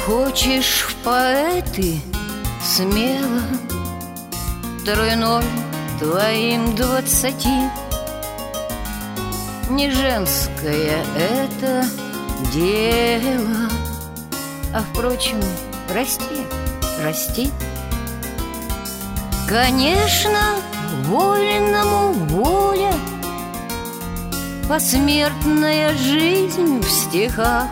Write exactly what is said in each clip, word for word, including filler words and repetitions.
Хочешь в поэты смело, второй ноль твоим двадцати. Не женское это дело, а, впрочем, расти, расти. Конечно, вольному воля, посмертная жизнь в стихах.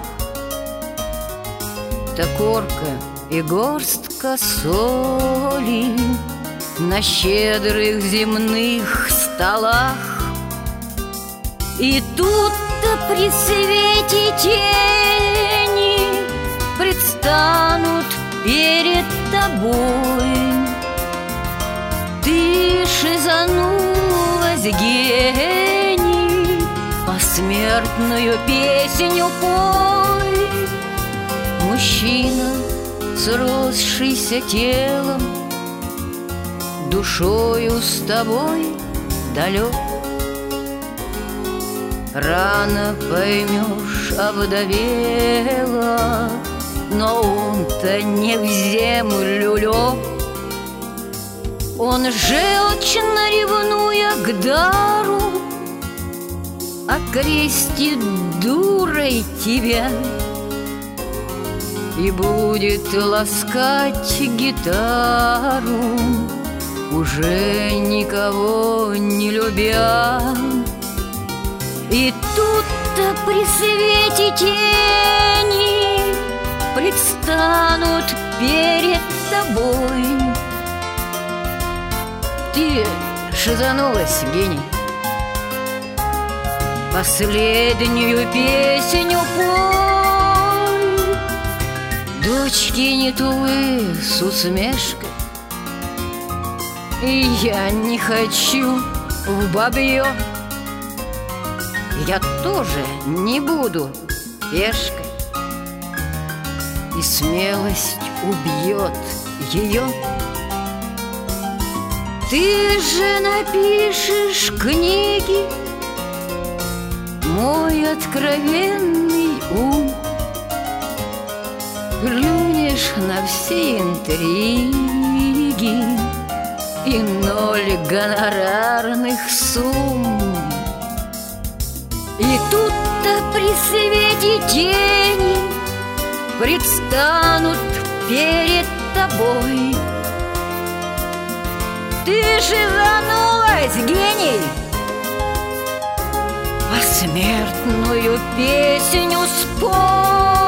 Да корка и горстка соли на щедрых земных столах. И тут-то при свете тени предстанут перед тобой. Ты шизанулась, гений, посмертную песню пой. Мужчина, сросшийся телом, душою с тобой далек. Рано поймешь, овдовела, но он-то не в землю лег. Он желчно ревнуя к дару окрестит дурой тебя и будет ласкать гитару, уже никого не любя. И тут-то при свете тени предстанут перед тобой. Ты шизанулась, гений, последнюю песню пой. Дочки Нетулы с усмешкой, и я не хочу в бабье. Я тоже не буду пешкой, и смелость убьет ее. Ты же напишешь книги, мой откровенный ум, плюнешь на все интриги и ноль гонорарных сумм. И тут-то при свете тени предстанут перед тобой. Ты шизанулась, гений, посмертную песню спой.